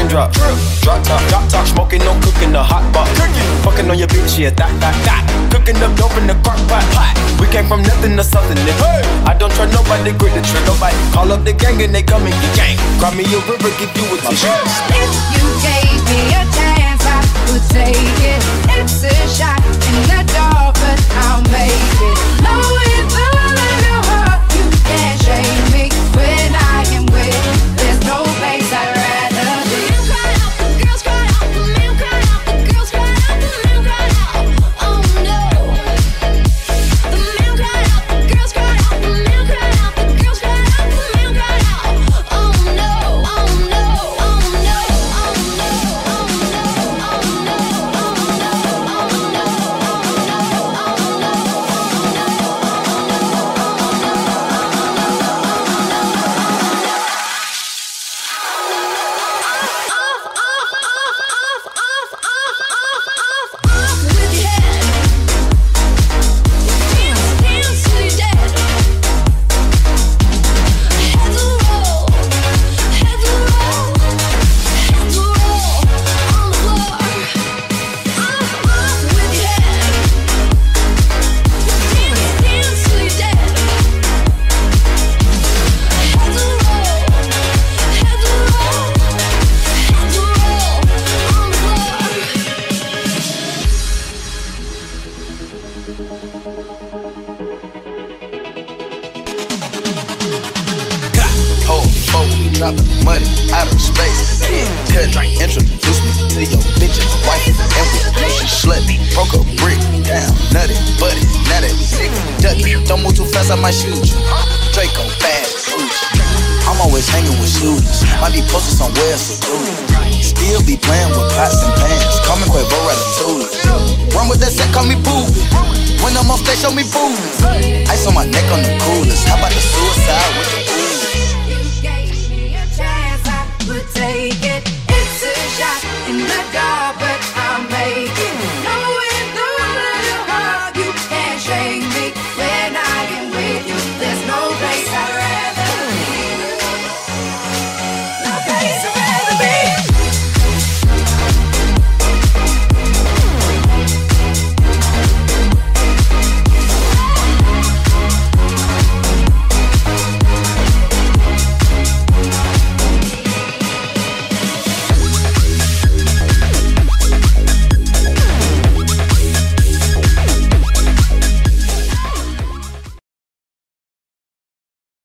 raindrop. Drop top, smoking, no cooking, the hot pot. Fucking on your bitch, yeah, that. Cooking up dope in the crock pot. We came from nothing to something, nigga. I don't trust nobody, grip the trick, nobody. Call up the gang and they come and get gang. Grab me a river, give you a tissue. If you gave me a chance, I would take it. It's a shot in the dark, but I'll make it. Know it's all in your heart, you can't shame me when I am with. There's no place I'd rather be. The girls cry out, the men cry out, the girls cry out, the men cry out. Oh no. The men cry out, the girls cry out, the men cry out, the girls cry out, the men cry out. Oh no, oh no, oh no, oh no, oh no, oh no, dropping money out of space. Yeah, cut, introduce me to your bitch's wife. And we she slut, broke a brick down, nutty, buddy, now that nigga ducky. Don't move too fast, I might shoot you. Draco bad, Gucci. I'm always hanging with shooters. Might be posted somewhere, so still be playing with pots and pans. Call me Quavo Ratatouille. Run with that set, call me boo. When I'm on stage, show me booze. Ice on my neck on the coolest. How about the suicide with the booze?